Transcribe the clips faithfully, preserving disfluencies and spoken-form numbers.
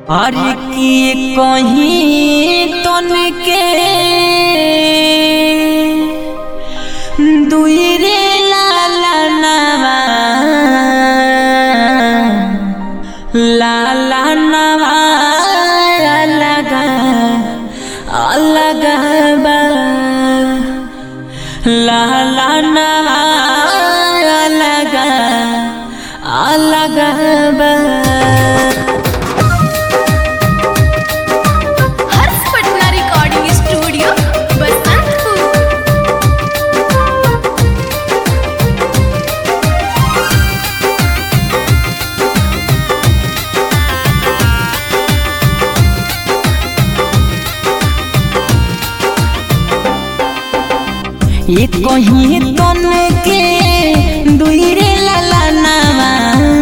अरे की कहीं तन के दुई रे लाला नवा लाला नवा अलग अलग बा लाला नवा अलग अलग बा। ये कहीं तन के दुई रे लाला नवा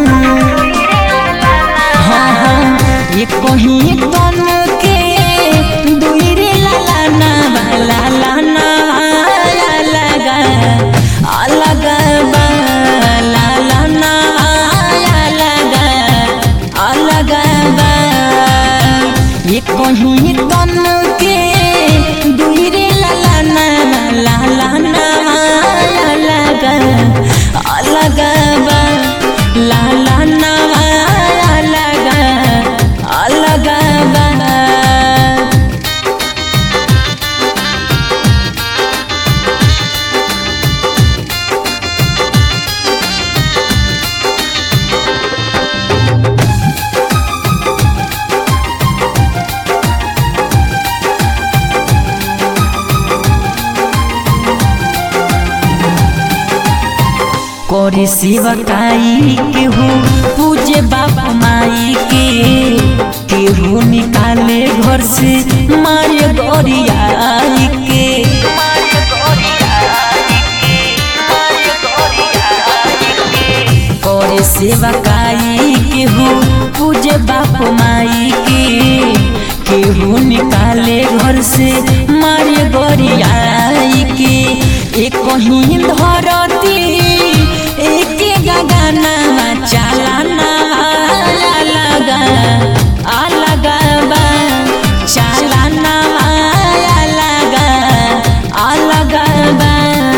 हाँ हाँ ये कहीं तन के दुई रे लाला नवा लाला नवा अलग अलग बा लाला नवा अलग अलग बा। ये कहीं तन के दुई रे लाला नवा लाला नवा अलग अलग बा लाला नवा अलग अलग बा। कोरी शिवकाई के हो पूजे बाप माई के केहू निकाले घर से मारे गोरियाई के कोरी शिवकाई के हो पूजे बाप माई के केहू निकाले घर से मारे गोरियाई के। एक कहीं धरती एक गगना चलना अलग अलग बा चलना अलग अलग बा।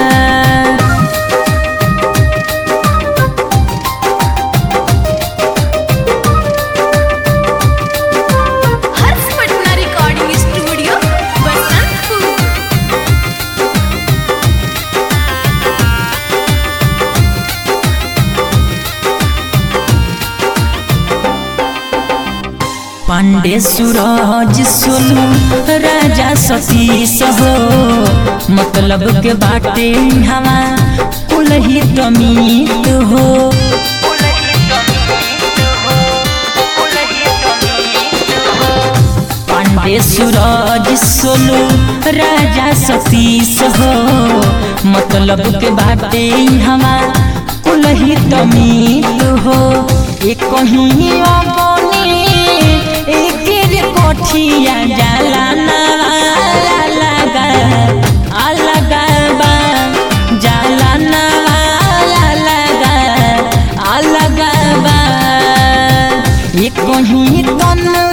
पांडे सूरज सोनू राजा सतीश हो मतलब के बाटे हवा कुलही तमीत हो। पांडे सूरज सोनू राजा सतीश हो मतलब के बाटे हवा कुलही तमीत हो। एक कहीं कोठिया जाला नवा अलग अलग बा जाला नवा अलग अलग बा। ये कहीं तन